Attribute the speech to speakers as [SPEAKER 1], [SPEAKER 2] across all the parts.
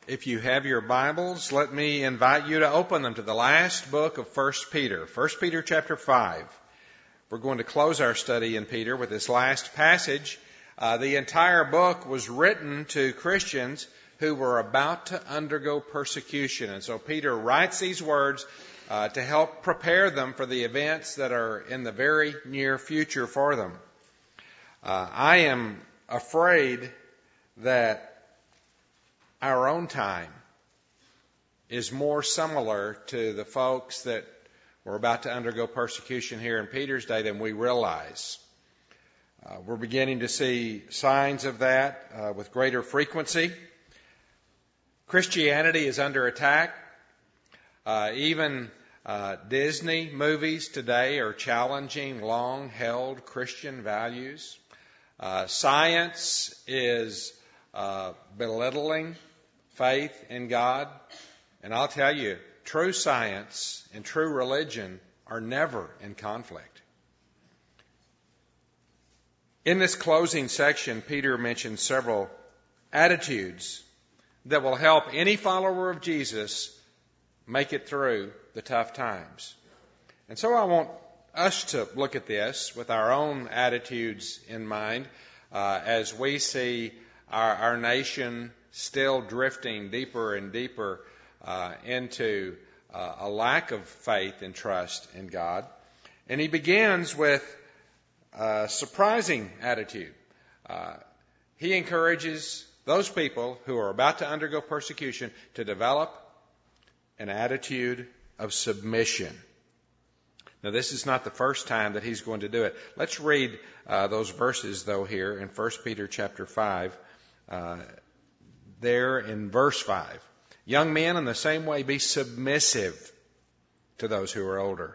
[SPEAKER 1] If you have your Bibles, let me invite you to open them to the last book of 1 Peter. 1 Peter chapter 5. We're going to close our study in Peter with this last passage. The entire book was written to Christians who were about to undergo persecution. And so Peter writes these words to help prepare them for the events that are in the very near future for them. I am afraid that our own time is more similar to the folks that were about to undergo persecution here in Peter's day than we realize. We're beginning to see signs of that with greater frequency. Christianity is under attack. Even Disney movies today are challenging long-held Christian values. Science is belittling faith in God. And I'll tell you, true science and true religion are never in conflict. In this closing section, Peter mentions several attitudes that will help any follower of Jesus make it through the tough times. And so I want us to look at this with our own attitudes in mind as we see our nation still drifting deeper and deeper into a lack of faith and trust in God. And he begins with a surprising attitude. He encourages those people who are about to undergo persecution to develop an attitude of submission. Now, this is not the first time that he's going to do it. Let's read those verses, though, here in 1 Peter chapter 5. There in verse 5. Young men, in the same way, be submissive to those who are older.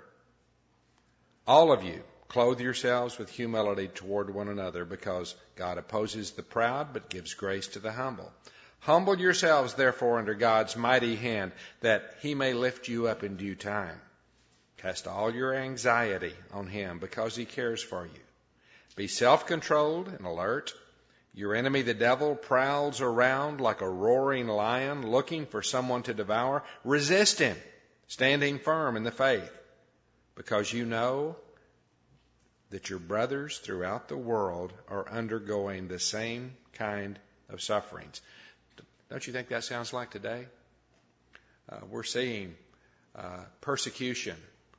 [SPEAKER 1] All of you, clothe yourselves with humility toward one another, because God opposes the proud, but gives grace to the humble. Humble yourselves, therefore, under God's mighty hand, that he may lift you up in due time. Cast all your anxiety on him, because he cares for you. Be self-controlled and alert. Your enemy, the devil, prowls around like a roaring lion looking for someone to devour. Resist him, standing firm in the faith, because you know that your brothers throughout the world are undergoing the same kind of sufferings. Don't you think that sounds like today? We're seeing persecution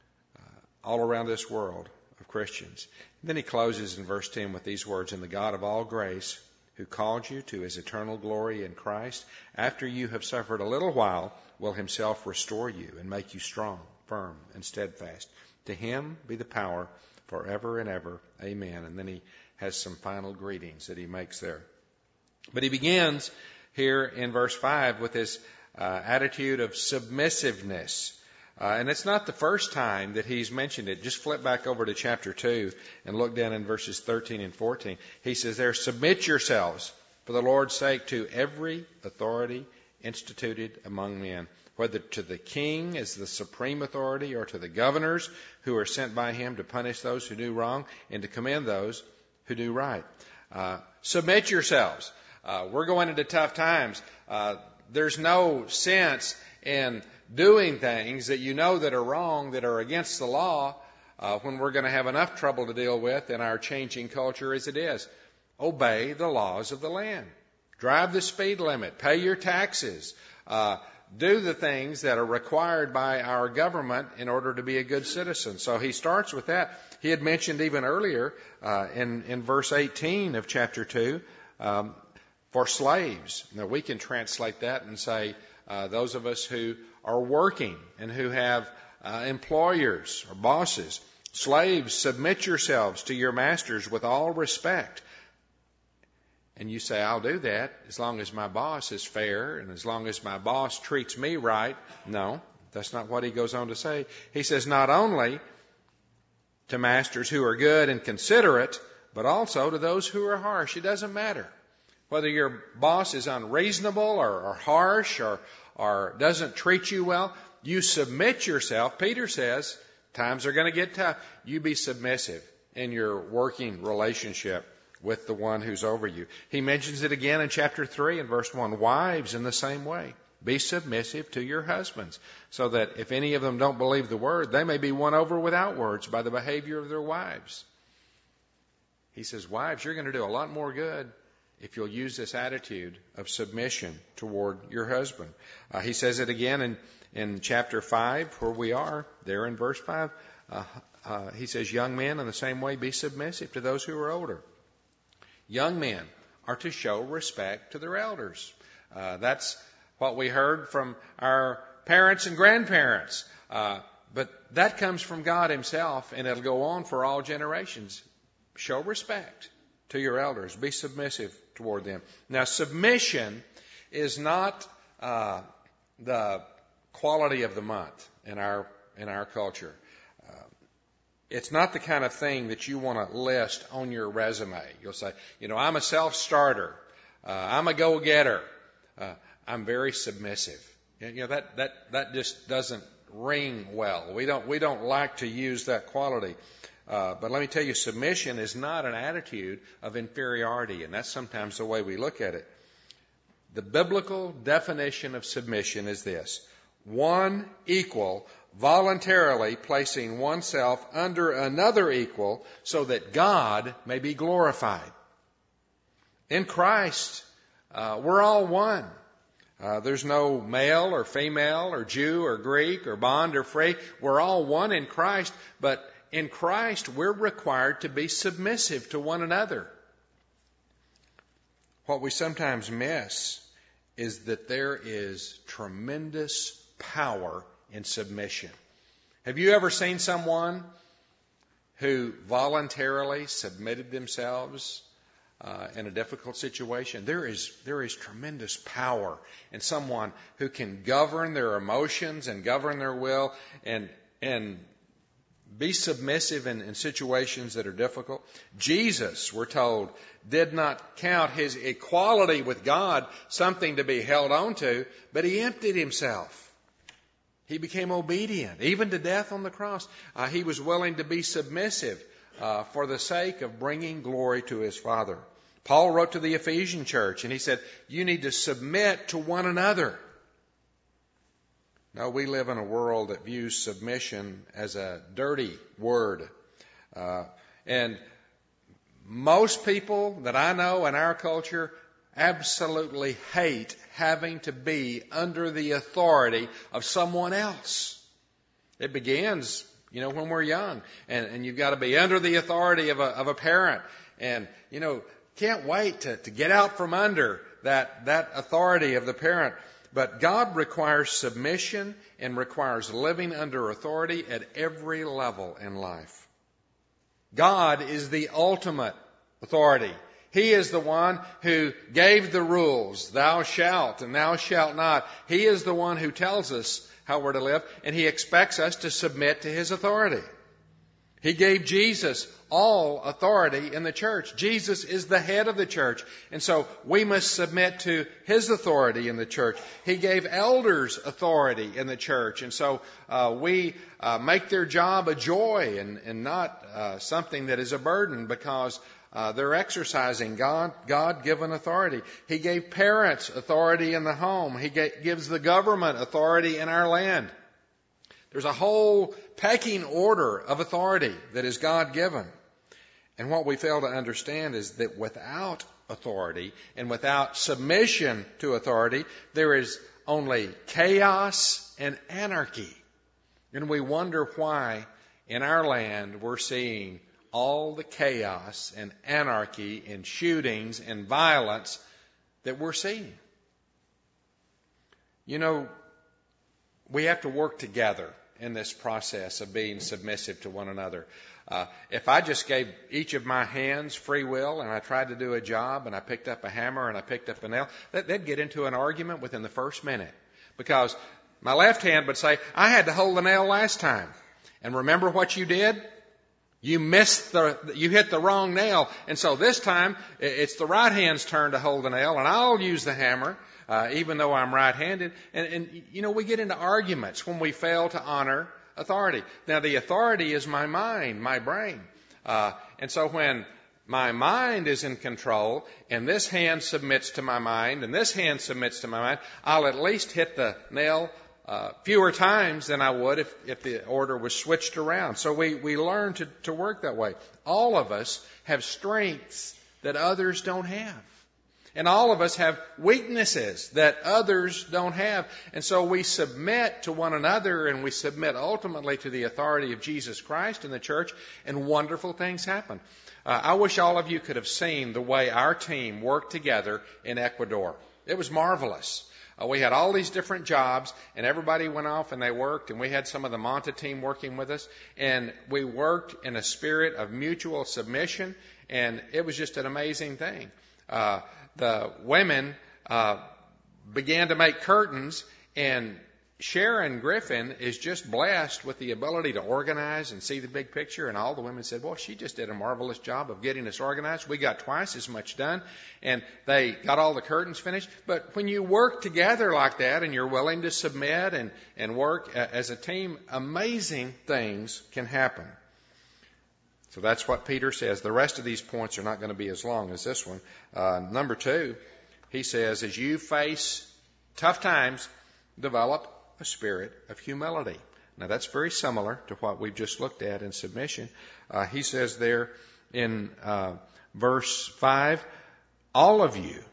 [SPEAKER 1] all around this world of Christians. And then he closes in verse 10 with these words, "And the God of all grace, who called you to his eternal glory in Christ, after you have suffered a little while, will himself restore you and make you strong, firm, and steadfast. To him be the power forever and ever. Amen." And then he has some final greetings that he makes there. But he begins here in verse 5 with this attitude of submissiveness. And it's not the first time that he's mentioned it. Just flip back over to chapter 2 and look down in verses 13 and 14. He says there, "Submit yourselves for the Lord's sake to every authority instituted among men, whether to the king as the supreme authority or to the governors who are sent by him to punish those who do wrong and to commend those who do right." Submit yourselves. We're going into tough times. There's no sense in doing things that you know that are wrong, that are against the law, when we're going to have enough trouble to deal with in our changing culture as it is. Obey the laws of the land. Drive the speed limit. Pay your taxes. Do the things that are required by our government in order to be a good citizen. So he starts with that. He had mentioned even earlier in verse 18 of chapter 2 for slaves. Now we can translate that and say those of us who are working and who have employers or bosses. Slaves, submit yourselves to your masters with all respect. And you say, I'll do that as long as my boss is fair and as long as my boss treats me right. No, that's not what he goes on to say. He says not only to masters who are good and considerate, but also to those who are harsh. It doesn't matter whether your boss is unreasonable or harsh or doesn't treat you well. You submit yourself. Peter says times are going to get tough. You be submissive in your working relationship with the one who's over you. He mentions it again in chapter 3 and verse 1. Wives, in the same way, be submissive to your husbands, so that if any of them don't believe the word, they may be won over without words by the behavior of their wives. He says, wives, you're going to do a lot more good if you'll use this attitude of submission toward your husband. He says it again in chapter 5, where we are, there in verse 5. He says, young men, in the same way, be submissive to those who are older. Young men are to show respect to their elders. That's what we heard from our parents and grandparents. But that comes from God himself, and it'll go on for all generations. Show respect to your elders. Be submissive toward them. Now, submission is not the quality of the month in our culture. It's not the kind of thing that you want to list on your resume. You'll say, I'm a self-starter. I'm a go-getter. I'm very submissive. That just doesn't ring well. We don't like to use that quality. But let me tell you, submission is not an attitude of inferiority, and that's sometimes the way we look at it. The biblical definition of submission is this: one equal voluntarily placing oneself under another equal so that God may be glorified. In Christ, we're all one. There's no male or female or Jew or Greek or bond or free. We're all one in Christ, but in Christ we're required to be submissive to one another. What we sometimes miss is that there is tremendous power in submission. Have you ever seen someone who voluntarily submitted themselves in a difficult situation? There is tremendous power in someone who can govern their emotions and govern their will and be submissive in situations that are difficult. Jesus, we're told, did not count his equality with God something to be held on to, but he emptied himself. He became obedient, even to death on the cross. He was willing to be submissive for the sake of bringing glory to his Father. Paul wrote to the Ephesian church, and he said, you need to submit to one another. No, we live in a world that views submission as a dirty word. And most people that I know in our culture absolutely hate having to be under the authority of someone else. It begins, when we're young, and you've got to be under the authority of a parent, and can't wait to get out from under that authority of the parent. But God requires submission and requires living under authority at every level in life. God is the ultimate authority. He is the one who gave the rules, thou shalt and thou shalt not. He is the one who tells us how we're to live, and he expects us to submit to his authority. He gave Jesus all authority in the church. Jesus is the head of the church, and so we must submit to his authority in the church. He gave elders authority in the church, and so we make their job a joy and not something that is a burden, because they're exercising God-given authority. He gave parents authority in the home. He gives the government authority in our land. There's a whole pecking order of authority that is God-given. And what we fail to understand is that without authority and without submission to authority, there is only chaos and anarchy. And we wonder why in our land we're seeing all the chaos and anarchy and shootings and violence that we're seeing. We have to work together in this process of being submissive to one another. If I just gave each of my hands free will and I tried to do a job and I picked up a hammer and I picked up a nail, they'd get into an argument within the first minute, because my left hand would say, I had to hold the nail last time. And remember what you did? You hit the wrong nail. And so this time it's the right hand's turn to hold the nail, and I'll use the hammer, even though I'm right-handed. And we get into arguments when we fail to honor authority. Now, the authority is my mind, my brain. And so when my mind is in control, and this hand submits to my mind, and this hand submits to my mind, I'll at least hit the nail fewer times than I would if the order was switched around. So we learn to work that way. All of us have strengths that others don't have. And all of us have weaknesses that others don't have. And so we submit to one another, and we submit ultimately to the authority of Jesus Christ in the church, and wonderful things happen. I wish all of you could have seen the way our team worked together in Ecuador. It was marvelous. We had all these different jobs, and everybody went off and they worked, and we had some of the Manta team working with us, and we worked in a spirit of mutual submission, and it was just an amazing thing. The women began to make curtains, and Sharon Griffin is just blessed with the ability to organize and see the big picture. And all the women said, well, she just did a marvelous job of getting us organized. We got twice as much done, and they got all the curtains finished. But when you work together like that and you're willing to submit and work as a team, amazing things can happen. So that's what Peter says. The rest of these points are not going to be as long as this one. Number 2, he says, as you face tough times, develop a spirit of humility. Now that's very similar to what we've just looked at in submission. He says there in verse 5, all of you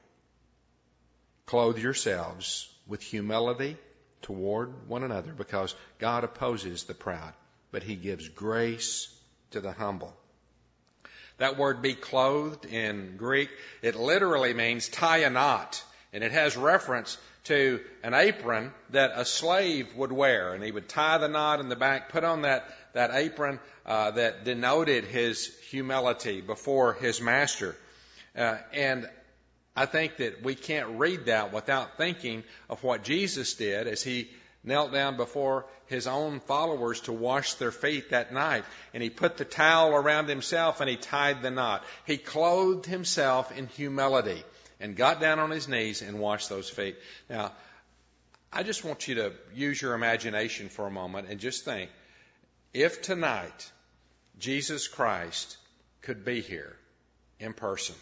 [SPEAKER 1] clothe yourselves with humility toward one another, because God opposes the proud, but he gives grace to the humble. That word be clothed in Greek, it literally means tie a knot, and it has reference to an apron that a slave would wear, and he would tie the knot in the back, put on that apron that denoted his humility before his master. And I think that we can't read that without thinking of what Jesus did as he knelt down before his own followers to wash their feet that night. And he put the towel around himself and he tied the knot. He clothed himself in humility and got down on his knees and washed those feet. Now, I just want you to use your imagination for a moment and just think, if tonight Jesus Christ could be here in person,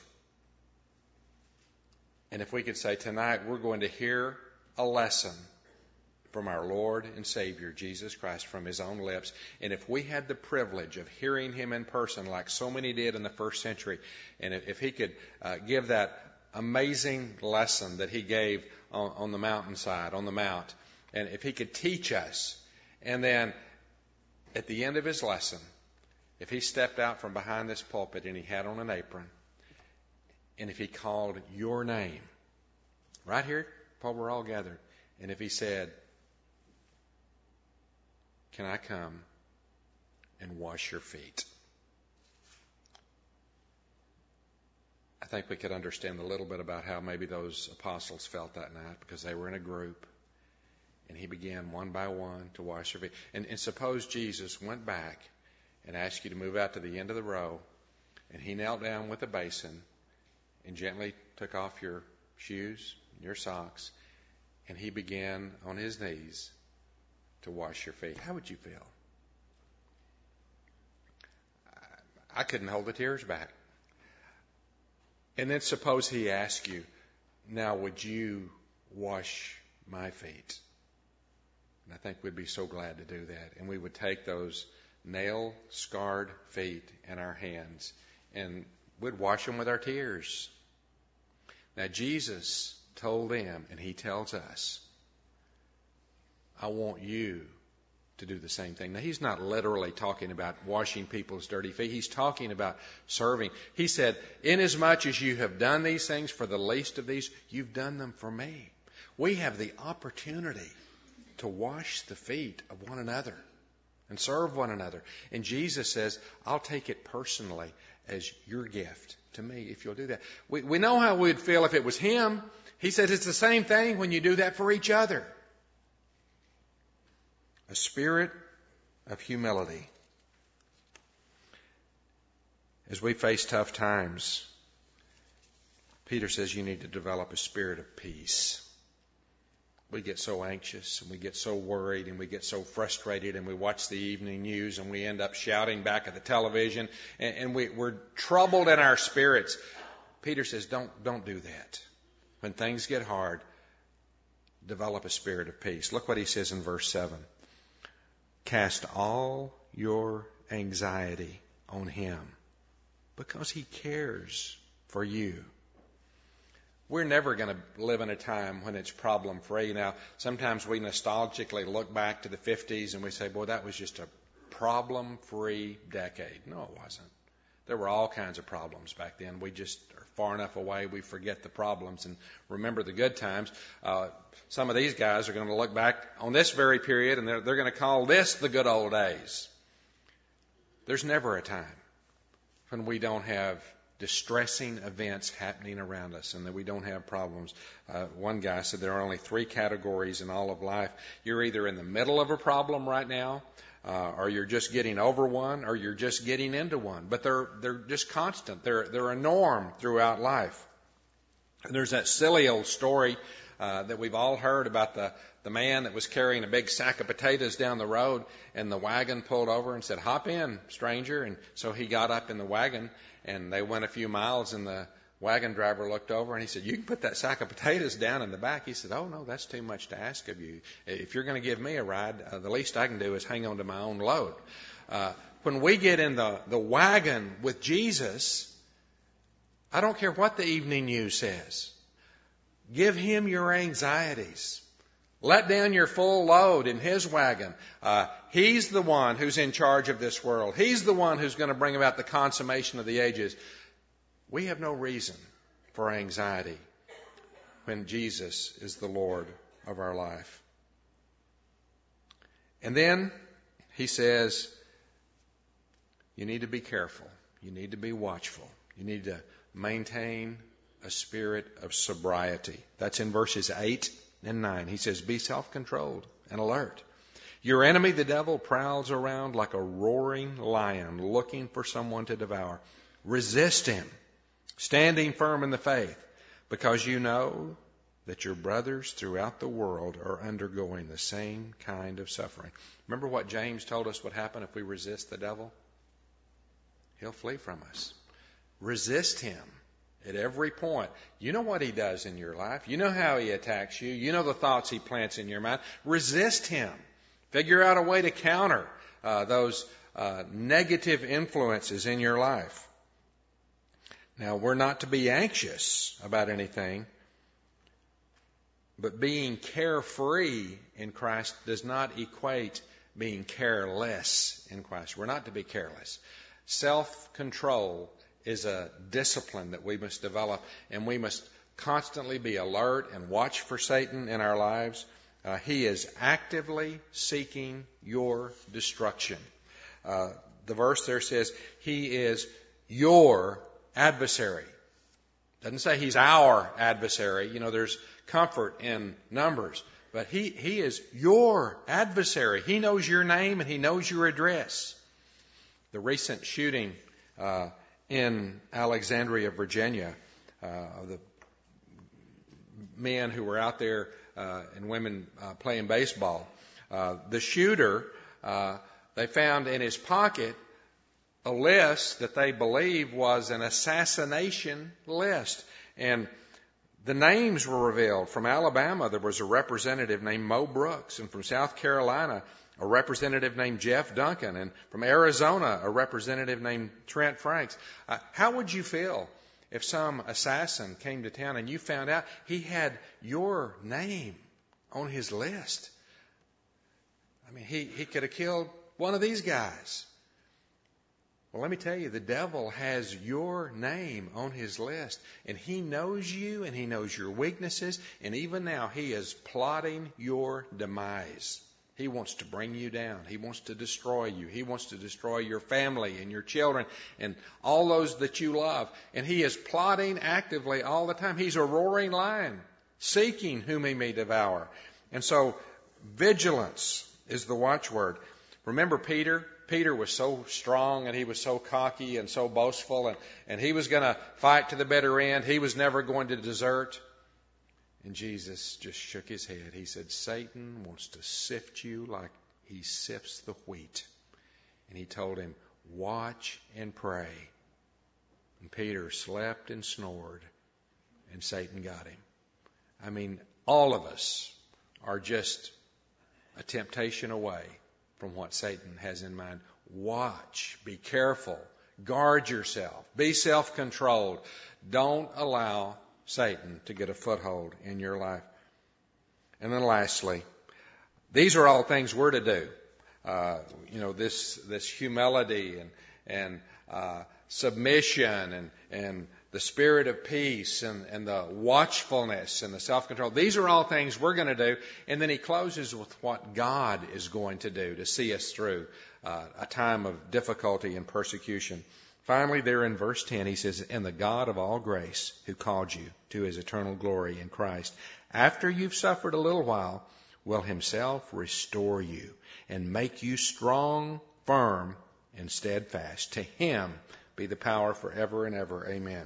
[SPEAKER 1] and if we could say tonight we're going to hear a lesson from our Lord and Savior, Jesus Christ, from his own lips. And if we had the privilege of hearing him in person like so many did in the first century, and if he could give that amazing lesson that he gave on the mountainside, on the mount, and if he could teach us, and then at the end of his lesson, if he stepped out from behind this pulpit and he had on an apron, and if he called your name, right here, while we're all gathered, and if he said, can I come and wash your feet? I think we could understand a little bit about how maybe those apostles felt that night, because they were in a group, and he began one by one to wash their feet. And suppose Jesus went back and asked you to move out to the end of the row, and he knelt down with a basin and gently took off your shoes, your socks, and he began on his knees to wash your feet. How would you feel? I couldn't hold the tears back. And then suppose he asked you, now would you wash my feet? And I think we'd be so glad to do that. And we would take those nail-scarred feet in our hands and we'd wash them with our tears. Now Jesus told them, and he tells us, I want you to do the same thing. Now, he's not literally talking about washing people's dirty feet. He's talking about serving. He said, inasmuch as you have done these things for the least of these, you've done them for me. We have the opportunity to wash the feet of one another and serve one another. And Jesus says, I'll take it personally as your gift to me if you'll do that. We know how we'd feel if it was him. He said it's the same thing when you do that for each other. A spirit of humility. As we face tough times, Peter says you need to develop a spirit of peace. we get so anxious and we get so worried and we get so frustrated and we watch the evening news and we end up shouting back at the television and we're troubled in our spirits. Peter says, don't do that. When things get hard, develop a spirit of peace. Look what he says in verse 7. Cast all your anxiety on him because he cares for you. We're never going to live in a time when it's problem-free. Now, sometimes we nostalgically look back to the 50s and we say, boy, that was just a problem-free decade. No, it wasn't. There were all kinds of problems back then. We just are far enough away, we forget the problems and remember the good times. Some of these guys are going to look back on this very period and they're going to call this the good old days. There's never a time when we don't have distressing events happening around us and that we don't have problems. One guy said there are only 3 categories in all of life. You're either in the middle of a problem right now, or you're just getting over one, or you're just getting into one. But they're just constant. They're a norm throughout life. And there's that silly old story that we've all heard about the man that was carrying a big sack of potatoes down the road, and the wagon pulled over and said, "Hop in, stranger." And so he got up in the wagon, and they went a few miles, and the wagon driver looked over and he said, "You can put that sack of potatoes down in the back." He said, "Oh, no, that's too much to ask of you. If you're going to give me a ride, the least I can do is hang on to my own load." When we get in the wagon with Jesus, I don't care what the evening news says. Give him your anxieties. Let down your full load in his wagon. He's the one who's in charge of this world. He's the one who's going to bring about the consummation of the ages. We have no reason for anxiety when Jesus is the Lord of our life. And then he says, you need to be careful. You need to be watchful. You need to maintain a spirit of sobriety. That's in verses 8 and 9. He says, be self-controlled and alert. Your enemy, the devil, prowls around like a roaring lion looking for someone to devour. Resist him, standing firm in the faith, because you know that your brothers throughout the world are undergoing the same kind of suffering. Remember what James told us would happen if we resist the devil? He'll flee from us. Resist him at every point. You know what he does in your life. You know how he attacks you. You know the thoughts he plants in your mind. Resist him. Figure out a way to counter those negative influences in your life. Now, we're not to be anxious about anything, but being carefree in Christ does not equate being careless in Christ. We're not to be careless. Self-control is a discipline that we must develop, and we must constantly be alert and watch for Satan in our lives. He is actively seeking your destruction. The verse there says, he is your adversary. Doesn't say he's our adversary. You know, there's comfort in numbers. But he is your adversary. He knows your name and he knows your address. The recent shooting in Alexandria, Virginia, the men who were out there and women playing baseball. The shooter, they found in his pocket a list that they believe was an assassination list. And the names were revealed. From Alabama, there was a representative named Mo Brooks. And from South Carolina, a representative named Jeff Duncan. And from Arizona, a representative named Trent Franks. How would you feel if some assassin came to town and you found out he had your name on his list? I mean, he could have killed one of these guys. Well, let me tell you, the devil has your name on his list, and he knows you, and he knows your weaknesses, and even now he is plotting your demise. He wants to bring you down. He wants to destroy you. He wants to destroy your family and your children and all those that you love. And he is plotting actively all the time. He's a roaring lion, seeking whom he may devour. And so vigilance is the watchword. Remember Peter? Peter was so strong and he was so cocky and so boastful and he was going to fight to the bitter end. He was never going to desert. And Jesus just shook his head. He said, Satan wants to sift you like he sifts the wheat. And he told him, watch and pray. And Peter slept and snored, and Satan got him. I mean, all of us are just a temptation away from what Satan has in mind. Watch, be careful, guard yourself, be self-controlled. Don't allow Satan to get a foothold in your life. And then lastly, these are all things we're to do. This humility and submission and the spirit of peace and the watchfulness and the self-control. These are all things we're going to do. And then he closes with what God is going to do to see us through a time of difficulty and persecution. Finally, there in verse 10, he says, and the God of all grace who called you to his eternal glory in Christ, after you've suffered a little while, will himself restore you and make you strong, firm, and steadfast. To him be the power forever and ever. Amen.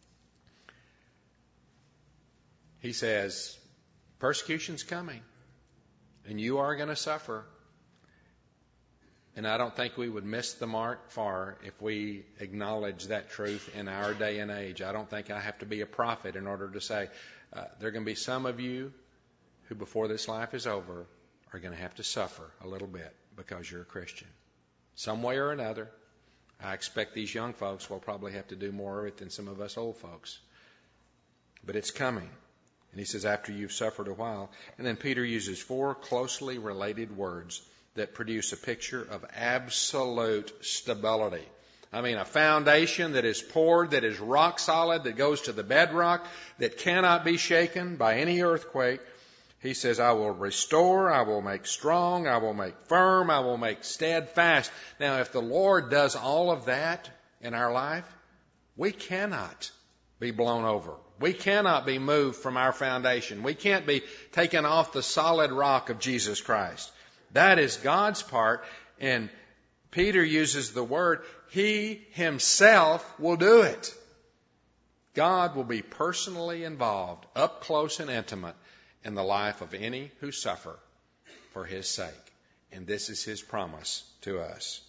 [SPEAKER 1] He says, persecution's coming, and you are going to suffer. And I don't think we would miss the mark far if we acknowledge that truth in our day and age. I don't think I have to be a prophet in order to say there are going to be some of you who before this life is over are going to have to suffer a little bit because you're a Christian. Some way or another. I expect these young folks will probably have to do more of it than some of us old folks. But it's coming. And he says, after you've suffered a while. And then Peter uses 4 closely related words that produce a picture of absolute stability. I mean, a foundation that is poured, that is rock solid, that goes to the bedrock, that cannot be shaken by any earthquake. He says, I will restore, I will make strong, I will make firm, I will make steadfast. Now, if the Lord does all of that in our life, we cannot be blown over. We cannot be moved from our foundation. We can't be taken off the solid rock of Jesus Christ. That is God's part, and Peter uses the word, he himself will do it. God will be personally involved, up close and intimate, in the life of any who suffer for his sake. And this is his promise to us.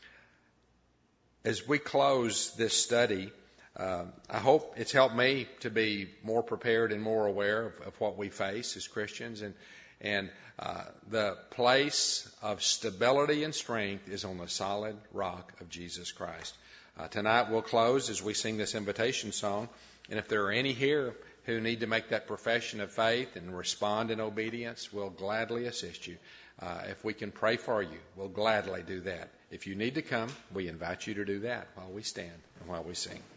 [SPEAKER 1] As we close this study, I hope it's helped me to be more prepared and more aware of what we face as Christians. And the place of stability and strength is on the solid rock of Jesus Christ. Tonight we'll close as we sing this invitation song. And if there are any here who need to make that profession of faith and respond in obedience, we'll gladly assist you. If we can pray for you, we'll gladly do that. If you need to come, we invite you to do that while we stand and while we sing.